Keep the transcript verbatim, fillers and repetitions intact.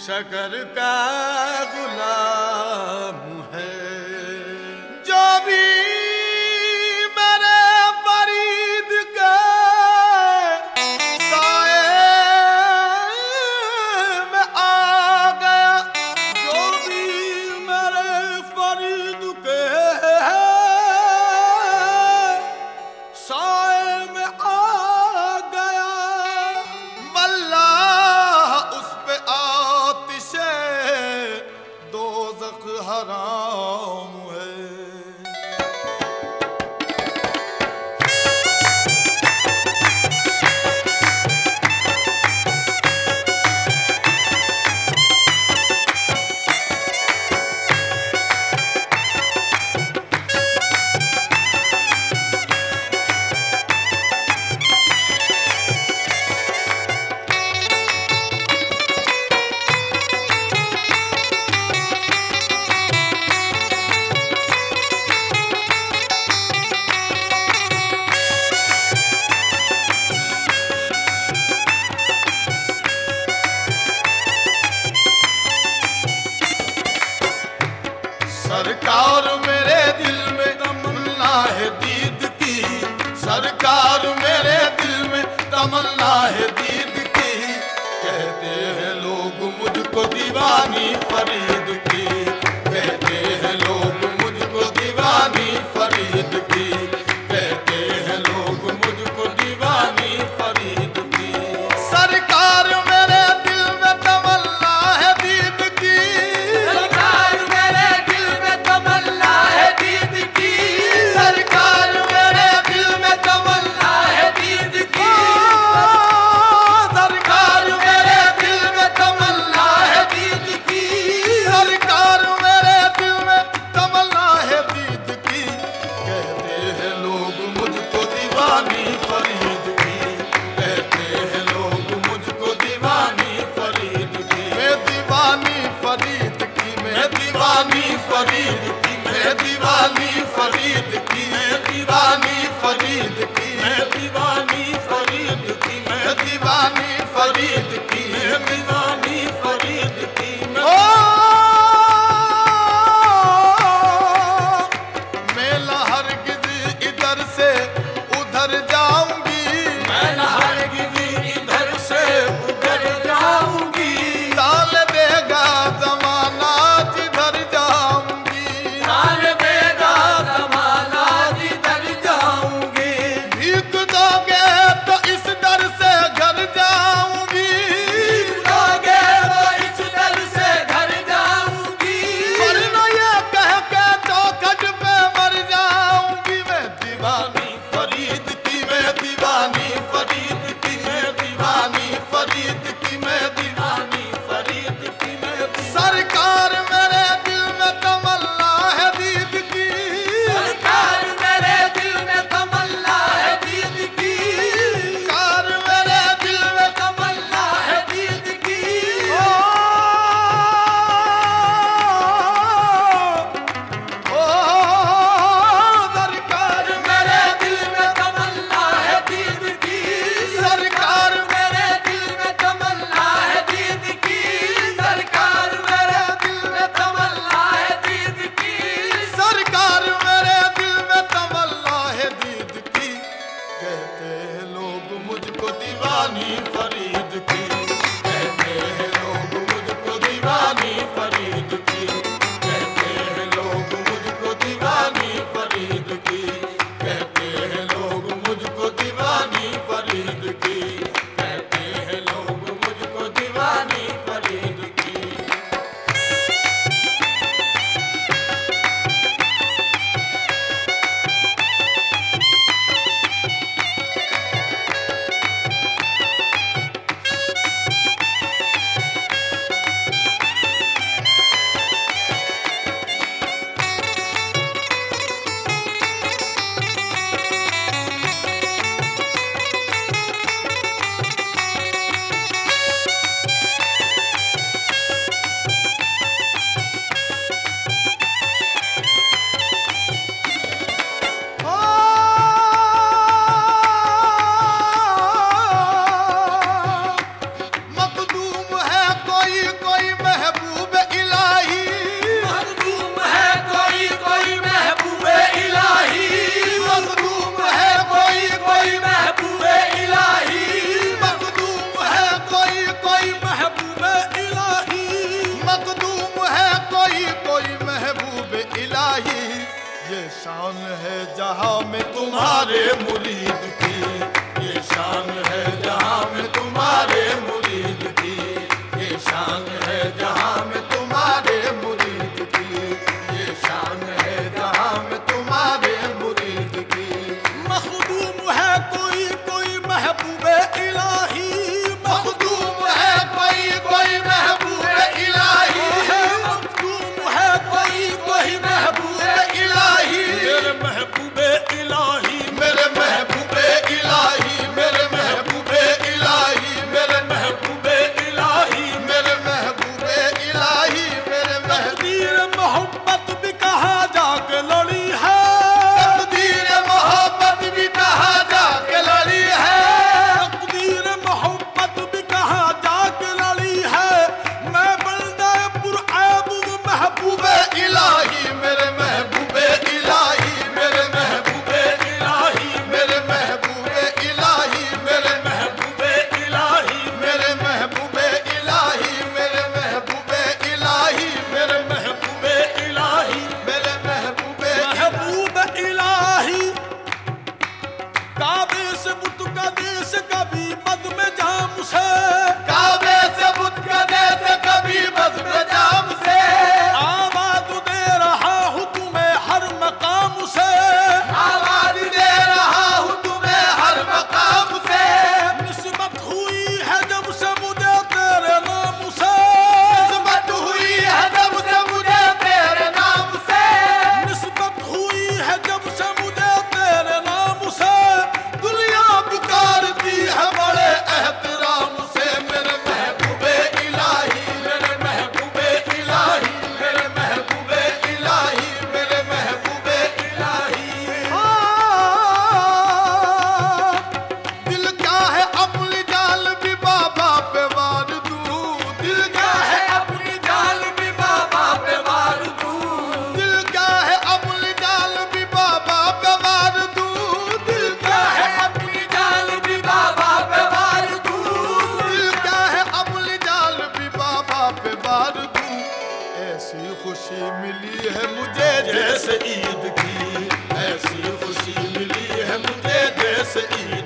शकर का गुलाम है। जो भी मेरे फरीद के साए में आ गया, जो भी मेरे फरीद के साए में आ गया, वल्लाह उस पे आतिशे दोज़ख हराम है। सरकार मेरे दिल में तमन्ना है दीद की, सरकार मेरे दिल में तमन्ना है दीद की। कहते हैं लोग मुझको दीवानी फरीद की, कहते हैं लोग मुझको दीवानी फरीद की, कहते हैं लोग मुझको दीवानी फरीद की। सरकार मेरे दिल में तमन्ना है दीद की, सरकार मेरे दिल में तमन्ना है दीद की, सरकार मेरे दिल में तमन्ना है दीद की, सरकार मेरे दिल में तमन्ना है दीद की, सरकार मेरे दिल में तमन्ना है दीद की। कहते हैं लोग मुझको दीवानी फरीद की, कहते हैं लोग मुझको दीवानी फरीद की। मैं दीवानी फरीद की, मैं दीवानी फरीद की, मैं दीवानी फरीद की, मैं दीवानी फरीद की, मैं दीवानी फरीद की, मैं दीवानी फरीद की, मैं दीवानी फरीद की। ओ मैं न हरगिज़ इधर से उधर जाऊंगी, मैं न हरगिज़ इधर से उधर जाऊंगी। ताल देगा ज़माना जिधर जाऊंगी, ताल देगा ज़माना जिधर जाऊंगी। भीख दोगे तो इस दर से घर जाऊंगी, भीख दोगे तो इस दर से घर जाऊंगी। वरना ये कह के चौखट पे मर जाऊंगी। मैं दीवानी फरीद की, मैं दीवानी फरीद की, मैं दीवानी फरीद की, मैं दीवानी फरीद की, मैं सरकार मेरे दिल में तमन्ना है दीद की, सरकार मेरे दिल में तमन्ना है दीद की, सरकार मेरे दिल में तमन्ना है दीद की। ओ ओ सरकार मेरे दिल में तमन्ना है दीद की, सरकार मेरे दिल में तमन्ना है दीद की, सरकार मेरे दिल में तमन्ना है दीद की, सरकार मेरे दिल में तमन्ना है दीद की। कहते हैं लोग मुझको दीवानी फरीद की, कहते हैं लोग मुझको दीवानी फरीद की, कहते हैं लोग मुझको दीवानी फरीद की, कहते हैं लोग मुझको दीवानी फरीद की, कहते हैं लोग मुझको दीवानी फरीद की। तुम्हारे मुरीद की, ये शान है जहां में तुम्हारे मुरीद की, ये शान है जहां में तुम्हारे मुरीद की, ये शान है जहां में तुम्हारे मुरीद की। मखदूम है कोई कोई महबूबे इलाही, मखदूम है कोई कोई महबूबे इलाही, मखदूम है कोई कोई महबूबे इलाही, मेरे महबूबे इलाही, मेरे महबूबे इलाही, मेरे महबूबे इलाही, मेरे महबूबे इलाही, मेरे महबूबे इलाही, मेरे महबूबे। तकदीर मोहब्बत भी कहा जाके लड़ी है, तकदीर मोहब्बत भी कहा जाके लड़ी है, तकदीर मोहब्बत भी कहा जाके लड़ी है। मैं बंदा पुरऐब महबूबे इलाही, मेरे महबूबे इलाही, मेरे महबूबे इलाही, मेरे महबूबे इलाही, मेरे महबूबे इलाही, मेरे महबूबे इलाही, मेरे महबूबे इलाही, मेरे महबूबे इलाही, मेरे महबूबे महबूब इलाही। काबे से बुत का देश कभी बद में जाम से, काबे से बुत का देश कभी बस में जाम से, आवाज दे रहा हूँ तुम्हें हर मकाम से, आवाज दे रहा हूँ तुम्हें हर मकाम से। निस्बत हुई है जब से मुझे तेरे नाम से, निस्बत हुई है जब से मुझे तेरे नाम से, निस्बत हुई है जब से मुझे तेरे नाम से। दुनिया पुकारती है बड़े एहतराम से। मेरे महबूबे इलाही, मेरे महबूबे इलाही, मेरे महबूबे इलाही, मेरे महबूबे इलाही। दिल क्या है अपनी जान भी बाबा पे वार दूं, दिल क्या है अपनी जान भी बाबा पे वार दूं, दिल क्या है अपनी जान भी बाबा पे वार दूं, दिल क्या है अपनी जान भी बाबा पे वार दूं, दिल क्या है अपनी जान भी बाबा पे वार दूं। ऐसी खुशी मिली है मुझे जैसे ईद की, ऐसी खुशी मिली है मुझे जैसे ईद